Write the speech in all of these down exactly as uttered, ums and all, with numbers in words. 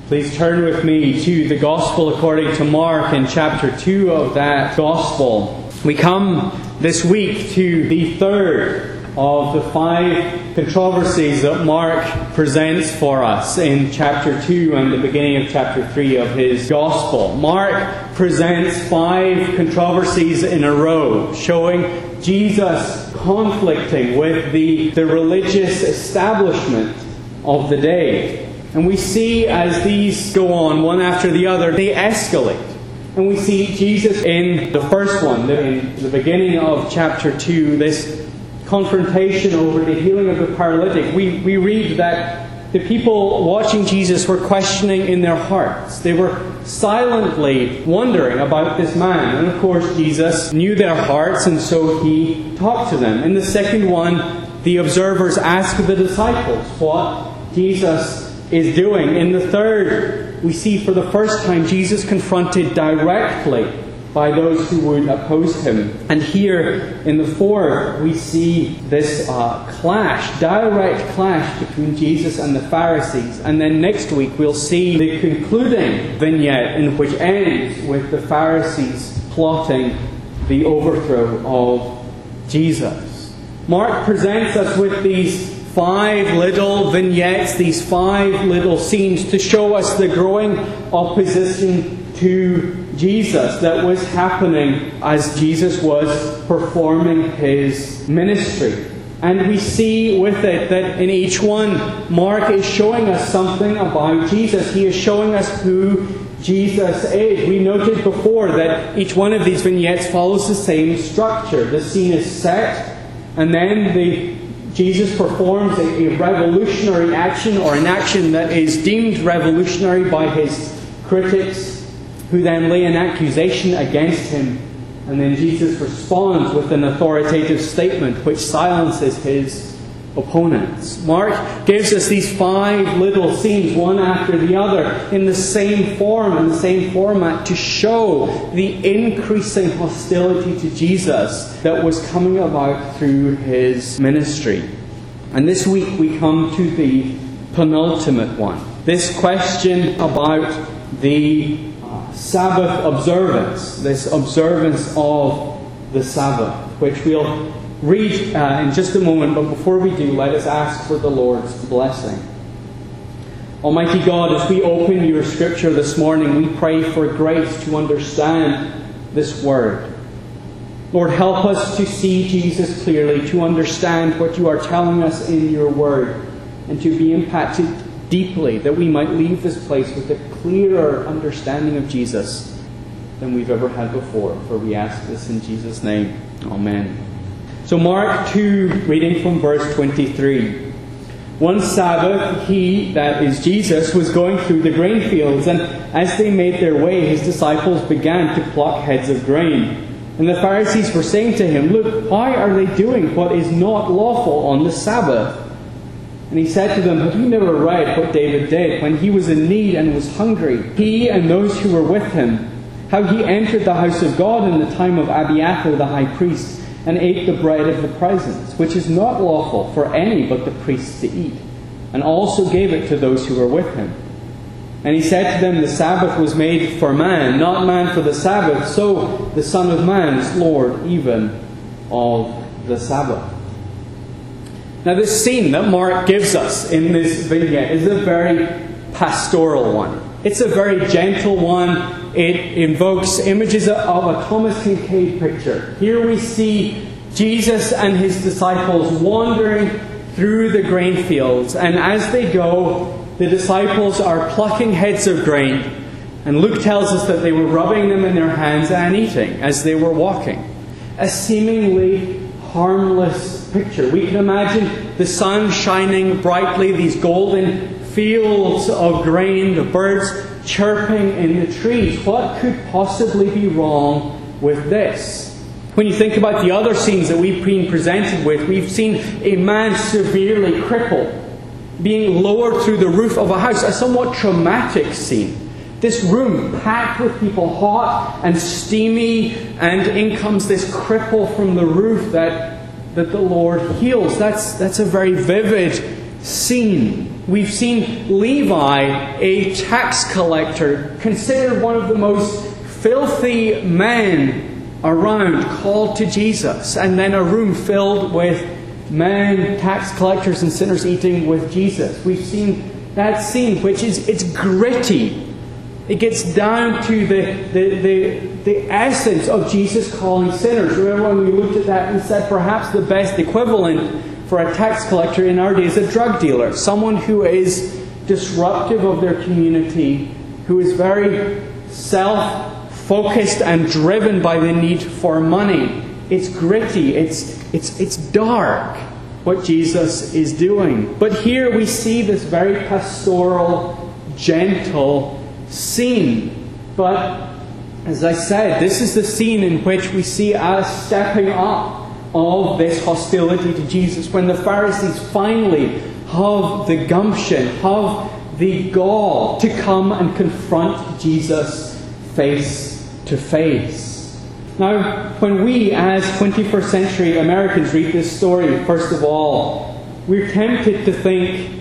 Please turn with me to the Gospel according to Mark in chapter two of that Gospel. We come this week to the third of the five controversies that Mark presents for us in chapter two and the beginning of chapter three of his Gospel. Mark presents five controversies in a row, showing Jesus conflicting with the, the religious establishment of the day. And we see as these go on, one after the other, they escalate. And we see Jesus in the first one, in the beginning of chapter two, this confrontation over the healing of the paralytic. We, we read that the people watching Jesus were questioning in their hearts. They were silently wondering about this man. And of course, Jesus knew their hearts, and so He talked to them. In the second one, the observers asked the disciples what Jesus is doing. In the third, we see for the first time Jesus confronted directly by those who would oppose Him. And here in the fourth, we see this uh, clash, direct clash between Jesus and the Pharisees. And then next week we'll see the concluding vignette, in which ends with the Pharisees plotting the overthrow of Jesus. Mark presents us with these five little vignettes, these five little scenes to show us the growing opposition to Jesus that was happening as Jesus was performing His ministry. And we see with it that in each one, Mark is showing us something about Jesus. He is showing us who Jesus is. We noted before that each one of these vignettes follows the same structure. The scene is set, and then the Jesus performs a, a revolutionary action, or an action that is deemed revolutionary by His critics, who then lay an accusation against Him. And then Jesus responds with an authoritative statement which silences His opponents. Mark gives us these five little scenes, one after the other, in the same form, in the same format, to show the increasing hostility to Jesus that was coming about through His ministry. And this week we come to the penultimate one. This question about the uh, Sabbath observance, this observance of the Sabbath, which we'll read uh, in just a moment, but before we do, let us ask for the Lord's blessing. Almighty God, as we open Your Scripture this morning, we pray for grace to understand this Word. Lord, help us to see Jesus clearly, to understand what You are telling us in Your Word, and to be impacted deeply, that we might leave this place with a clearer understanding of Jesus than we've ever had before. For we ask this in Jesus' name. Amen. So Mark two, reading from verse twenty-three. One Sabbath, He, that is Jesus, was going through the grain fields, and as they made their way, His disciples began to pluck heads of grain. And the Pharisees were saying to Him, "Look, why are they doing what is not lawful on the Sabbath?" And He said to them, "Have you never read what David did when he was in need and was hungry, he and those who were with him, how he entered the house of God in the time of Abiathar the high priest, and ate the bread of the presence, which is not lawful for any but the priests to eat, and also gave it to those who were with him? And He said to them, the Sabbath was made for man, not man for the Sabbath. So the Son of Man is Lord even of the Sabbath." Now this scene that Mark gives us in this vignette is a very pastoral one. It's a very gentle one. It invokes images of a Thomas Kincaid picture. Here we see Jesus and His disciples wandering through the grain fields. And as they go, the disciples are plucking heads of grain. And Luke tells us that they were rubbing them in their hands and eating as they were walking. A seemingly harmless picture. We can imagine the sun shining brightly, these golden fields of grain, the birds chirping in the trees. What could possibly be wrong with this? When you think about the other scenes that we've been presented with, we've seen a man severely crippled, being lowered through the roof of a house, a somewhat traumatic scene. This room packed with people, hot and steamy, and in comes this cripple from the roof that, that the Lord heals. That's, that's a very vivid scene. We've seen Levi, a tax collector, considered one of the most filthy men around, called to Jesus. And then a room filled with men, tax collectors and sinners eating with Jesus. We've seen that scene, which is it's gritty. It gets down to the, the, the, the essence of Jesus calling sinners. Remember when we looked at that and said perhaps the best equivalent for a tax collector in our day is a drug dealer. Someone who is disruptive of their community, who is very self-focused and driven by the need for money. It's gritty, it's, it's, it's dark, what Jesus is doing. But here we see this very pastoral, gentle scene. But, as I said, this is the scene in which we see us stepping up of this hostility to Jesus. When the Pharisees finally have the gumption, have the gall to come and confront Jesus face to face. Now, when we as twenty-first century Americans read this story, first of all, we're tempted to think,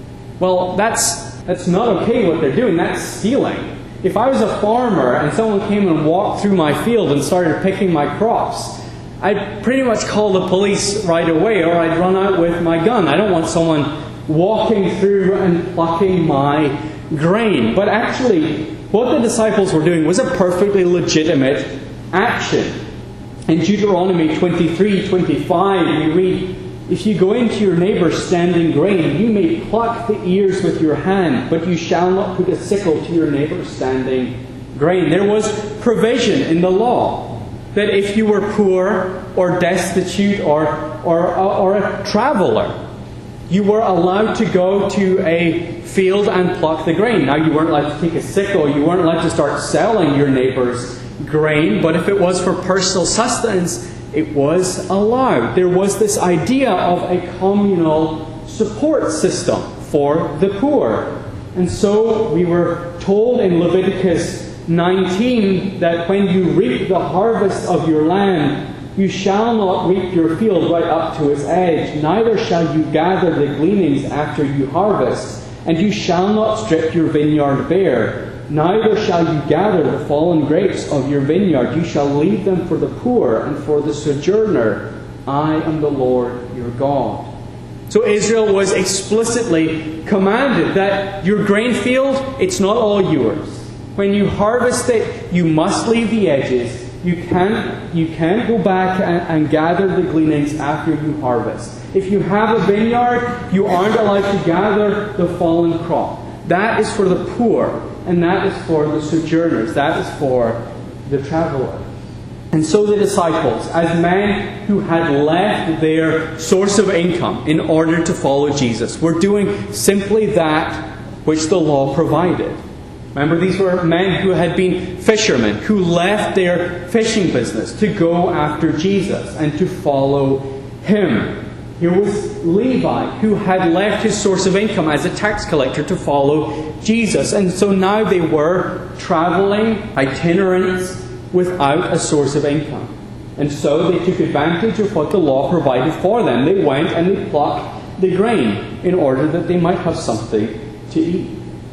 well, that's that's not okay what they're doing, that's stealing. If I was a farmer and someone came and walked through my field and started picking my crops, I'd pretty much call the police right away, or I'd run out with my gun. I don't want someone walking through and plucking my grain. But actually, what the disciples were doing was a perfectly legitimate action. In Deuteronomy twenty-three twenty-five, we read, "If you go into your neighbour's standing grain, you may pluck the ears with your hand, but you shall not put a sickle to your neighbour's standing grain." There was provision in the law that if you were poor or destitute or, or, or a traveller, you were allowed to go to a field and pluck the grain. Now, you weren't allowed to take a sickle, you weren't allowed to start selling your neighbour's grain, but if it was for personal sustenance, it was allowed. There was this idea of a communal support system for the poor. And so we were told in Leviticus nineteen that when you reap the harvest of your land, you shall not reap your field right up to its edge, neither shall you gather the gleanings after you harvest, and you shall not strip your vineyard bare, neither shall you gather the fallen grapes of your vineyard. You shall leave them for the poor and for the sojourner. I am the Lord your God. So Israel was explicitly commanded that your grain field, it's not all yours. When you harvest it, you must leave the edges. You can't, you can't go back and, and gather the gleanings after you harvest. If you have a vineyard, you aren't allowed to gather the fallen crop. That is for the poor, and that is for the sojourners. That is for the traveller. And so the disciples, as men who had left their source of income in order to follow Jesus, were doing simply that which the law provided. Remember, these were men who had been fishermen, who left their fishing business to go after Jesus and to follow Him. Here was Levi, who had left his source of income as a tax collector to follow Jesus. And so now they were travelling, itinerants, without a source of income. And so they took advantage of what the law provided for them. They went and they plucked the grain in order that they might have something to eat.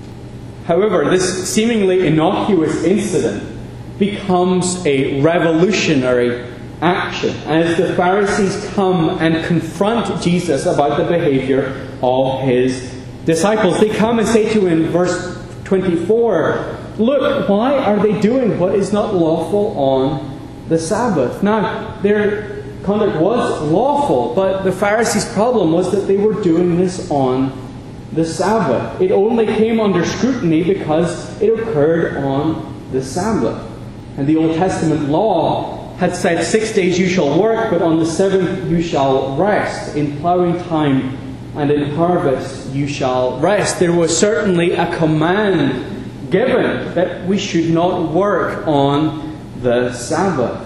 However, this seemingly innocuous incident becomes a revolutionary action as the Pharisees come and confront Jesus about the behavior of His disciples. They come and say to him, verse twenty-four, "Look, why are they doing what is not lawful on the Sabbath?" Now, their conduct was lawful, but the Pharisees' problem was that they were doing this on the Sabbath. It only came under scrutiny because it occurred on the Sabbath. And the Old Testament law had said, six days you shall work, but on the seventh you shall rest. In ploughing time and in harvest you shall rest. There was certainly a command given that we should not work on the Sabbath.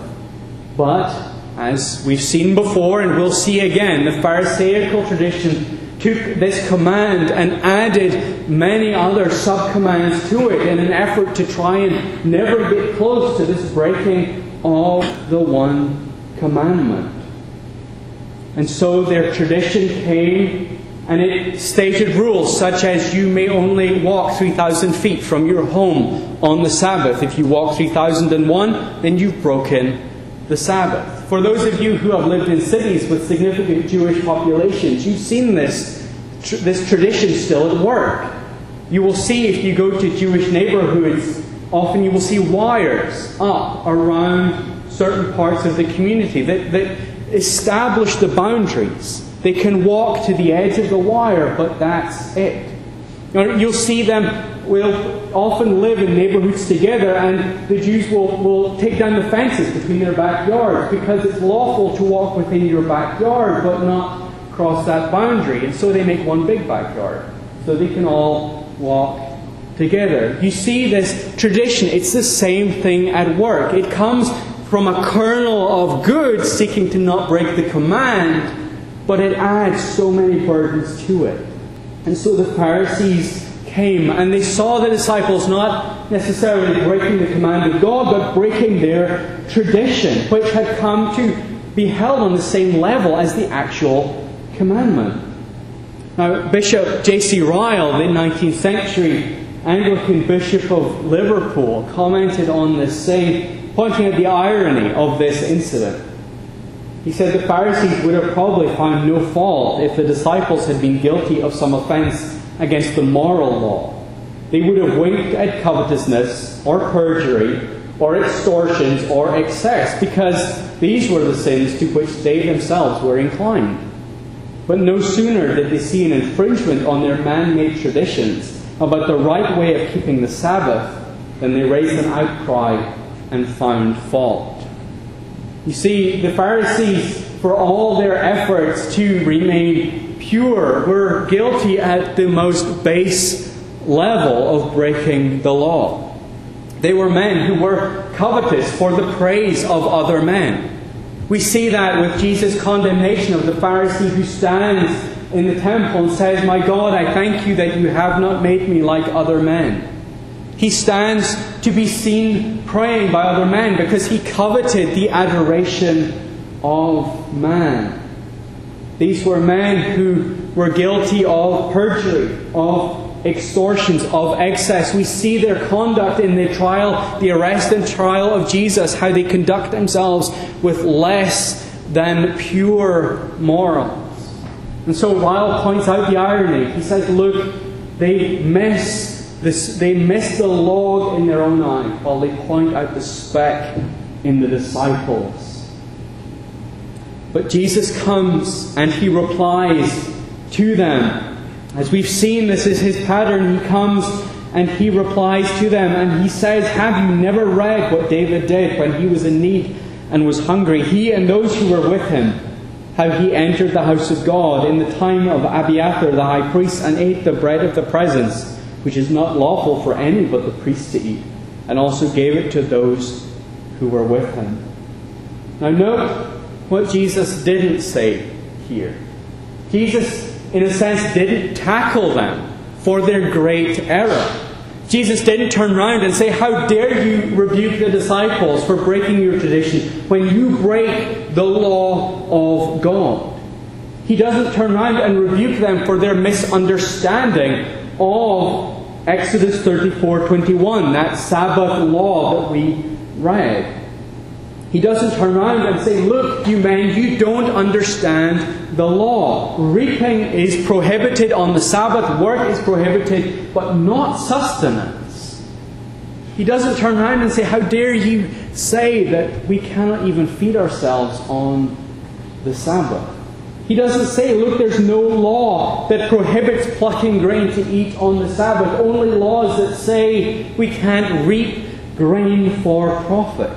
But, as we've seen before and we'll see again, the Pharisaical tradition took this command and added many other sub-commands to it in an effort to try and never get close to this breaking of the one commandment. And so their tradition came And it stated rules such as you may only walk three thousand feet from your home on the Sabbath. If you walk three thousand one, then you've broken the Sabbath. For those of you who have lived in cities with significant Jewish populations, you've seen this, tr- this tradition still at work. You will see, if you go to Jewish neighborhoods, often you will see wires up around certain parts of the community that, that establish the boundaries. They can walk to the edge of the wire, but that's it. You'll see them will often live in neighborhoods together, and the Jews will, will take down the fences between their backyards because it's lawful to walk within your backyard but not cross that boundary. And so they make one big backyard so they can all walk together. You see this tradition. It's the same thing at work. It comes from a kernel of good seeking to not break the command, but it adds so many burdens to it. And so the Pharisees came and they saw the disciples not necessarily breaking the command of God, but breaking their tradition, which had come to be held on the same level as the actual commandment. Now, Bishop J C Ryle, the nineteenth century Anglican Bishop of Liverpool, commented on this, saying, pointing at the irony of this incident. He said the Pharisees would have probably found no fault if the disciples had been guilty of some offense against the moral law. They would have winked at covetousness or perjury or extortions or excess, because these were the sins to which they themselves were inclined. But no sooner did they see an infringement on their man-made traditions about the right way of keeping the Sabbath than they raised an outcry and found fault. You see, the Pharisees, for all their efforts to remain pure, were guilty at the most base level of breaking the law. They were men who were covetous for the praise of other men. We see that with Jesus' condemnation of the Pharisee who stands in the temple and says, "My God, I thank you that you have not made me like other men." He stands to be seen praying by other men because he coveted the adoration of man. These were men who were guilty of perjury, of extortions, of excess. We see their conduct in the trial, the arrest and trial of Jesus, how they conduct themselves with less than pure morals. And so Ryle points out the irony. He says, look, they miss This, they miss the log in their own eye while they point out the speck in the disciples. But Jesus comes and he replies to them. As we've seen, this is his pattern. He comes and he replies to them and he says, "Have you never read what David did when he was in need and was hungry? He and those who were with him, how he entered the house of God in the time of Abiathar the high priest and ate the bread of the presence, which is not lawful for any but the priest to eat, and also gave it to those who were with him." Now note what Jesus didn't say here. Jesus, in a sense, didn't tackle them for their great error. Jesus didn't turn around and say, "How dare you rebuke the disciples for breaking your tradition when you break the law of God?" He doesn't turn around and rebuke them for their misunderstanding of Exodus thirty-four twenty-one, that Sabbath law that we read. He doesn't turn around and say, "Look, you men, you don't understand the law. Reaping is prohibited on the Sabbath, work is prohibited, but not sustenance." He doesn't turn around and say, "How dare you say that we cannot even feed ourselves on the Sabbath?" He doesn't say, "Look, there's no law that prohibits plucking grain to eat on the Sabbath. Only laws that say we can't reap grain for profit."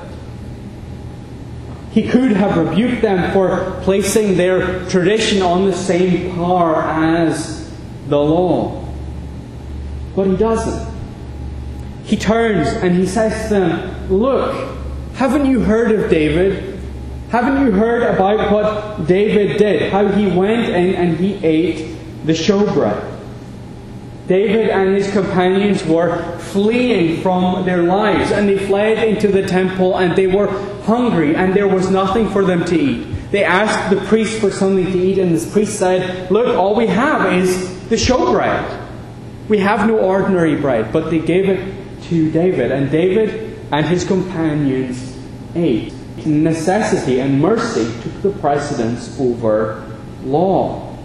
He could have rebuked them for placing their tradition on the same par as the law. But he doesn't. He turns and he says to them, "Look, haven't you heard of David? Haven't you heard about what David did? How he went in and he ate the showbread. David and his companions were fleeing from their lives, and they fled into the temple and they were hungry and there was nothing for them to eat. They asked the priest for something to eat, and this priest said, look, all we have is the showbread. We have no ordinary bread. But they gave it to David, and David and his companions ate. Necessity and mercy took the precedence over law.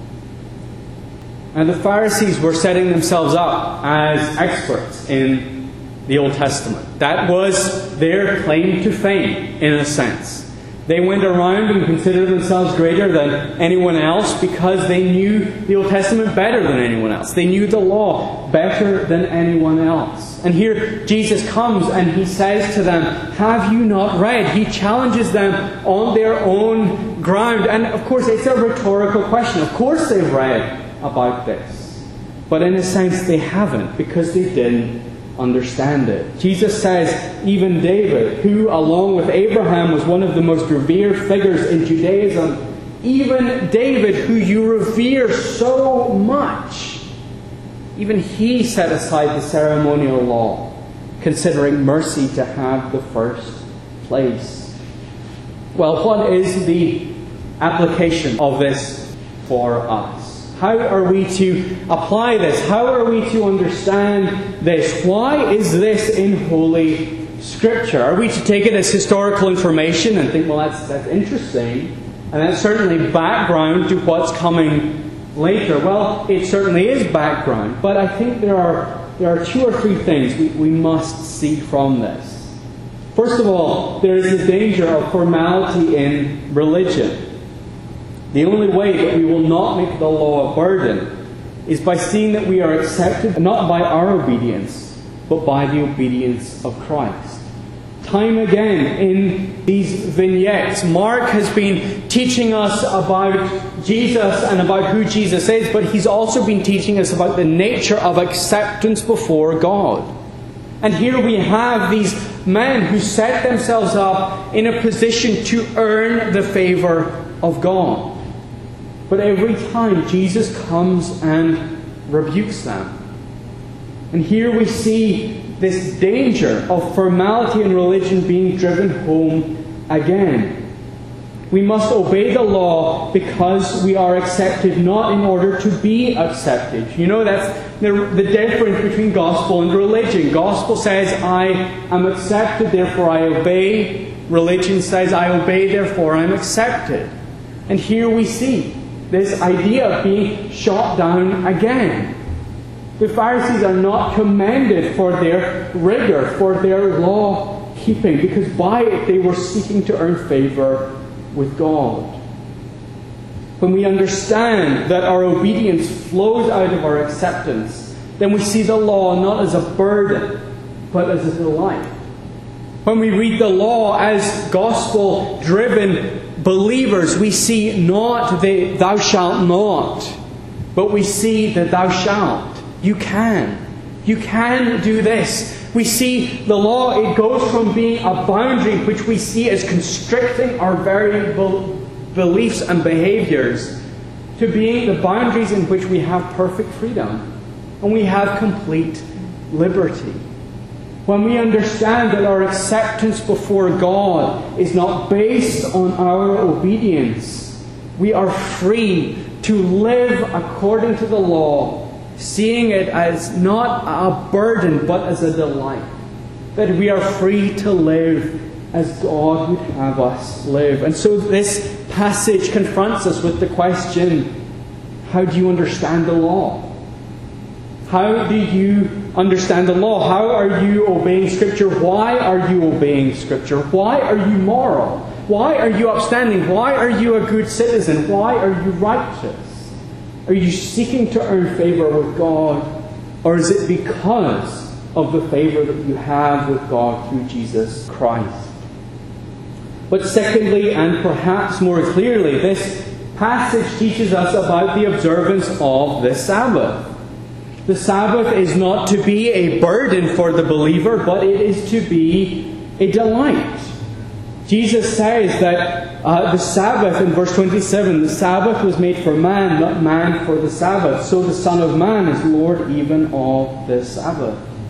And the Pharisees were setting themselves up as experts in the Old Testament. That was their claim to fame, in a sense. They went around and considered themselves greater than anyone else because they knew the Old Testament better than anyone else. They knew the law better than anyone else. And here Jesus comes and he says to them, have you not read? He challenges them on their own ground. And of course it's a rhetorical question. Of course they've read about this. But in a sense they haven't, because they didn't understand it. Jesus says, even David, who along with Abraham was one of the most revered figures in Judaism, even David, who you revere so much, even he set aside the ceremonial law, considering mercy to have the first place. Well, what is the application of this for us? How are we to apply this? How are we to understand this? Why is this in Holy Scripture? Are we to take it as historical information and think, well, that's, that's interesting, and that's certainly background to what's coming later? Well, it certainly is background, but I think there are, there are two or three things we, we must see from this. First of all, there is the danger of formality in religion. The only way that we will not make the law a burden is by seeing that we are accepted not by our obedience, but by the obedience of Christ. Time again in these vignettes, Mark has been teaching us about Jesus and about who Jesus is, but he's also been teaching us about the nature of acceptance before God. And here we have these men who set themselves up in a position to earn the favour of God. But every time Jesus comes and rebukes them. And here we see this danger of formality in religion being driven home again. We must obey the law because we are accepted, not in order to be accepted. You know, that's the, the difference between gospel and religion. Gospel says, I am accepted, therefore I obey. Religion says, I obey, therefore I am accepted. And here we see this idea of being shot down again. The Pharisees are not commended for their rigor, for their law keeping, because by it they were seeking to earn favour with God. When we understand that our obedience flows out of our acceptance, then we see the law not as a burden, but as a delight. When we read the law as gospel-driven believers, we see not the thou shalt not, but we see that thou shalt. You can. You can do this. We see the law, it goes from being a boundary which we see as constricting our very beliefs and behaviours, to being the boundaries in which we have perfect freedom and we have complete liberty. When we understand that our acceptance before God is not based on our obedience, we are free to live according to the law, seeing it as not a burden but as a delight. That we are free to live as God would have us live. And so this passage confronts us with the question, how do you understand the law? How do you understand the law? How are you obeying Scripture? Why are you obeying Scripture? Why are you moral? Why are you upstanding? Why are you a good citizen? Why are you righteous? Are you seeking to earn favour with God? Or is it because of the favour that you have with God through Jesus Christ? But secondly, and perhaps more clearly, this passage teaches us about the observance of the Sabbath. The Sabbath is not to be a burden for the believer, but it is to be a delight. Jesus says that uh, the Sabbath, in verse twenty-seven, the Sabbath was made for man, not man for the Sabbath. So the Son of Man is Lord even of the Sabbath.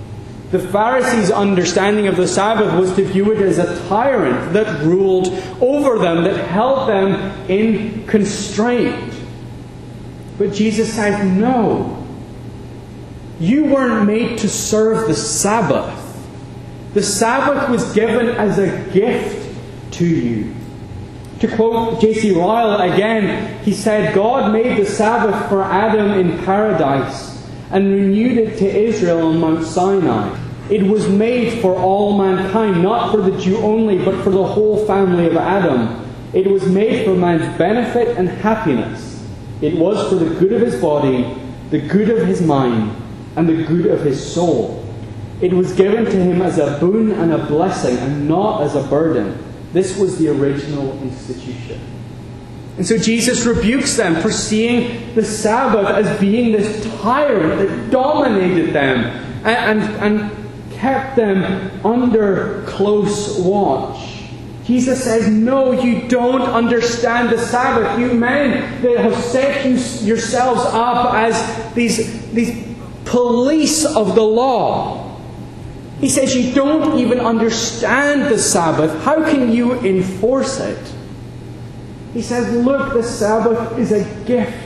The Pharisees' understanding of the Sabbath was to view it as a tyrant that ruled over them, that held them in constraint. But Jesus says, no. You weren't made to serve the Sabbath. The Sabbath was given as a gift to you. To quote J C Ryle again, he said, God made the Sabbath for Adam in paradise and renewed it to Israel on Mount Sinai. It was made for all mankind, not for the Jew only, but for the whole family of Adam. It was made for man's benefit and happiness. It was for the good of his body, the good of his mind, and the good of his soul. It was given to him as a boon and a blessing, and not as a burden. This was the original institution. And so Jesus rebukes them for seeing the Sabbath as being this tyrant that dominated them and, and, and kept them under close watch. Jesus says, no, you don't understand the Sabbath. You men that have set you, yourselves up as these, these police of the law. He says, you don't even understand the Sabbath. How can you enforce it? He says, look, the Sabbath is a gift.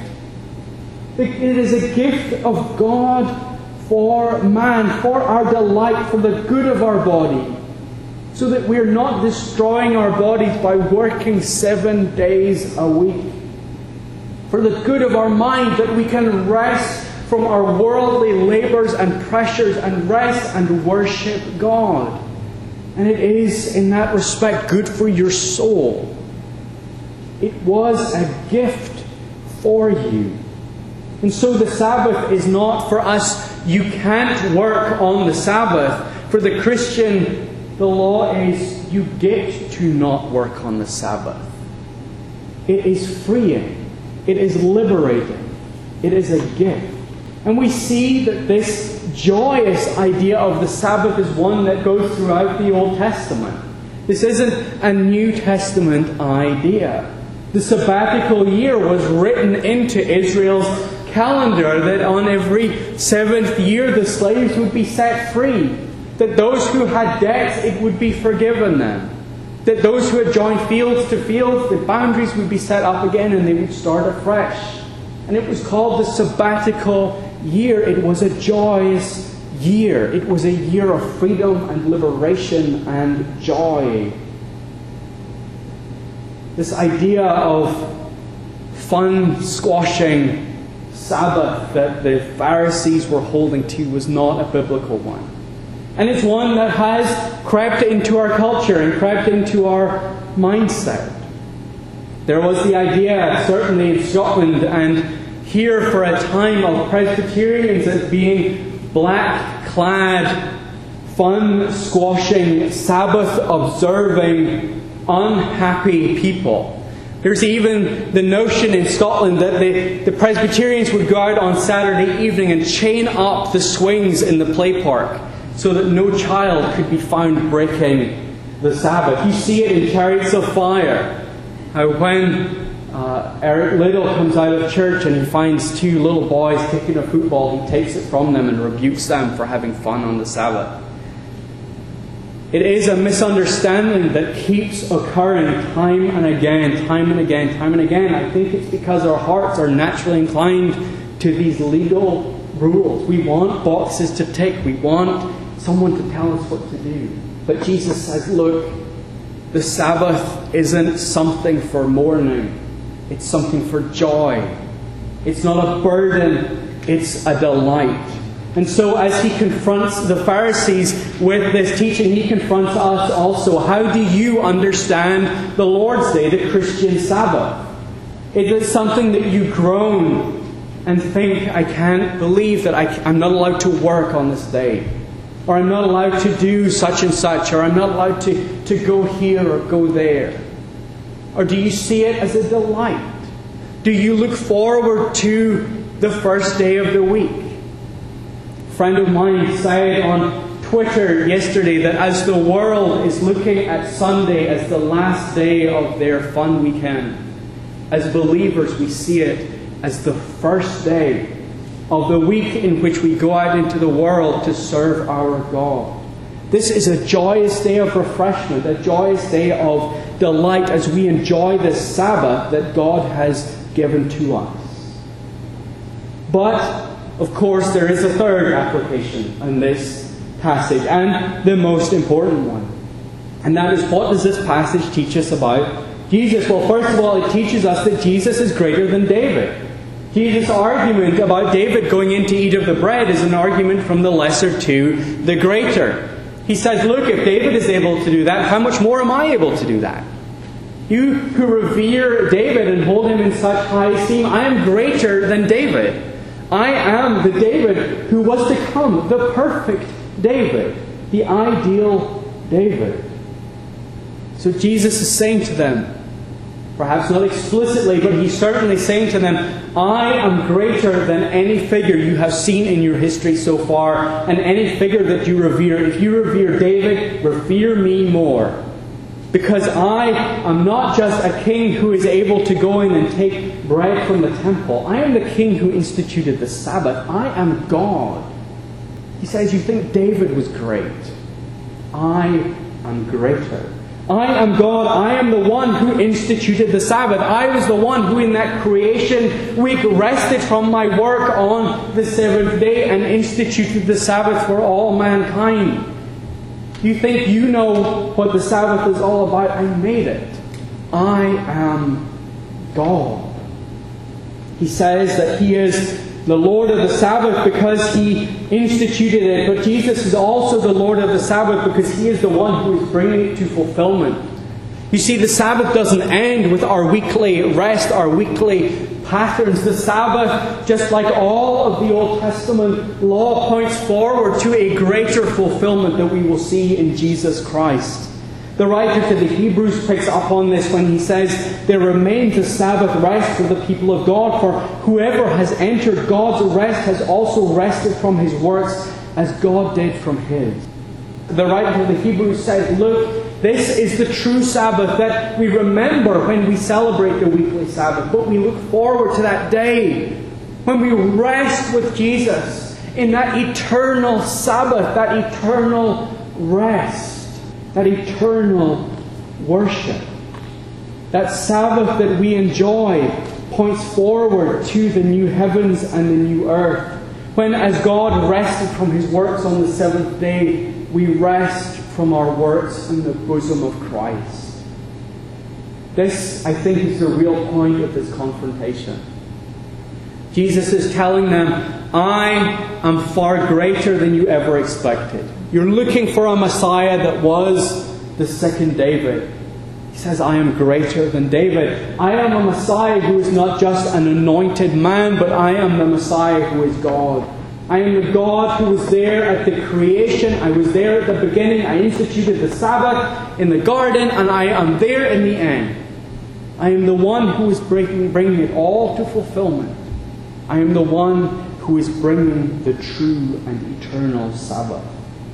It is a gift of God for man, for our delight, for the good of our body, so that we're not destroying our bodies by working seven days a week. For the good of our mind, that we can rest from our worldly labors and pressures and rest and worship God. And it is, in that respect, good for your soul. It was a gift for you. And so the Sabbath is not for us. You can't work on the Sabbath. For the Christian, the law is you get to not work on the Sabbath. It is freeing. It is liberating. It is a gift. And we see that this joyous idea of the Sabbath is one that goes throughout the Old Testament. This isn't a New Testament idea. The sabbatical year was written into Israel's calendar, that on every seventh year the slaves would be set free. That those who had debts, it would be forgiven them. That those who had joined fields to fields, the boundaries would be set up again and they would start afresh. And it was called the sabbatical year. It was a joyous year. It was a year of freedom and liberation and joy. This idea of fun squashing Sabbath that the Pharisees were holding to was not a biblical one. And it's one that has crept into our culture and crept into our mindset. There was the idea, certainly in Scotland and here for a time, of Presbyterians as being black-clad, fun-squashing, Sabbath-observing, unhappy people. There's even the notion in Scotland that the, the Presbyterians would go out on Saturday evening and chain up the swings in the play park so that no child could be found breaking the Sabbath. You see it in Chariots of Fire. How when uh, Eric Liddell comes out of church and he finds two little boys kicking a football, he takes it from them and rebukes them for having fun on the Sabbath. It is a misunderstanding that keeps occurring time and again, time and again, time and again. I think it's because our hearts are naturally inclined to these legal rules. We want boxes to tick. We want someone to tell us what to do. But Jesus says, look, the Sabbath isn't something for mourning. It's something for joy. It's not a burden. It's a delight. And so as he confronts the Pharisees with this teaching, he confronts us also. How do you understand the Lord's Day, the Christian Sabbath? Is it something that you groan and think, I can't believe that I, I'm not allowed to work on this day? Or I'm not allowed to do such and such? Or I'm not allowed to, to go here or go there? Or do you see it as a delight? Do you look forward to the first day of the week? A friend of mine said on Twitter yesterday that as the world is looking at Sunday as the last day of their fun weekend, as believers we see it as the first day of the week in which we go out into the world to serve our God. This is a joyous day of refreshment, a joyous day of delight as we enjoy this Sabbath that God has given to us. But, of course, there is a third application in this passage, and the most important one. And that is, what does this passage teach us about Jesus? Well, first of all, it teaches us that Jesus is greater than David. Jesus' argument about David going in to eat of the bread is an argument from the lesser to the greater. He says, look, if David is able to do that, how much more am I able to do that? You who revere David and hold him in such high esteem, I am greater than David. I am the David who was to come, the perfect David, the ideal David. So Jesus is saying to them, perhaps not explicitly, but He's certainly saying to them, I am greater than any figure you have seen in your history so far, and any figure that you revere. If you revere David, revere me more. Because I am not just a king who is able to go in and take bread from the temple. I am the king who instituted the Sabbath. I am God. He says, you think David was great. I am greater. I am God. I am the one who instituted the Sabbath. I was the one who in that creation week rested from my work on the seventh day and instituted the Sabbath for all mankind. You think you know what the Sabbath is all about? I made it. I am God. He says that He is the Lord of the Sabbath because He instituted it. But Jesus is also the Lord of the Sabbath because He is the one who is bringing it to fulfillment. You see, the Sabbath doesn't end with our weekly rest, our weekly patterns. The Sabbath, just like all of the Old Testament law, points forward to a greater fulfillment that we will see in Jesus Christ. The writer to the Hebrews picks up on this when he says, there remains a Sabbath rest for the people of God, for whoever has entered God's rest has also rested from his works as God did from His. The writer to the Hebrews says, look, this is the true Sabbath that we remember when we celebrate the weekly Sabbath, but we look forward to that day when we rest with Jesus in that eternal Sabbath, that eternal rest. That eternal worship. That Sabbath that we enjoy points forward to the new heavens and the new earth. When, as God rested from His works on the seventh day, we rest from our works in the bosom of Christ. This, I think, is the real point of this confrontation. Jesus is telling them, I am far greater than you ever expected. You're looking for a Messiah that was the second David. He says, I am greater than David. I am a Messiah who is not just an anointed man, but I am the Messiah who is God. I am the God who was there at the creation. I was there at the beginning. I instituted the Sabbath in the garden, and I am there in the end. I am the one who is bringing, bringing it all to fulfillment. I am the one who is bringing the true and eternal Sabbath.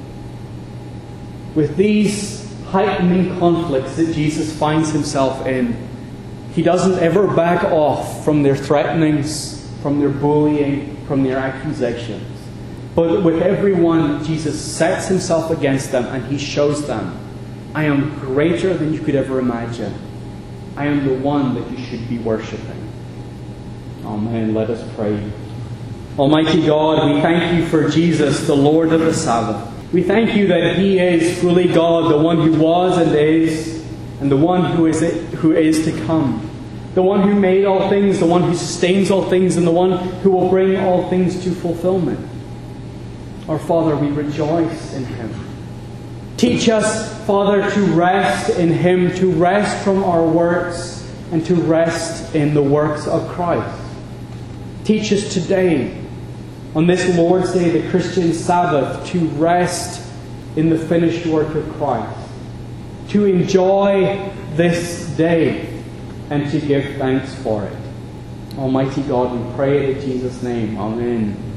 With these heightening conflicts that Jesus finds Himself in, He doesn't ever back off from their threatenings, from their bullying, from their accusations. But with everyone, Jesus sets Himself against them and He shows them, I am greater than you could ever imagine. I am the one that you should be worshipping. Amen. Let us pray. Almighty God, we thank You for Jesus, the Lord of the Sabbath. We thank You that He is fully God, the one who was and is, and the one who is who is to come. The one who made all things, the one who sustains all things, and the one who will bring all things to fulfillment. Our Father, we rejoice in Him. Teach us, Father, to rest in Him, to rest from our works, and to rest in the works of Christ. Teach us today, on this Lord's Day, the Christian Sabbath, to rest in the finished work of Christ, to enjoy this day, and to give thanks for it. Almighty God, we pray in Jesus' name. Amen.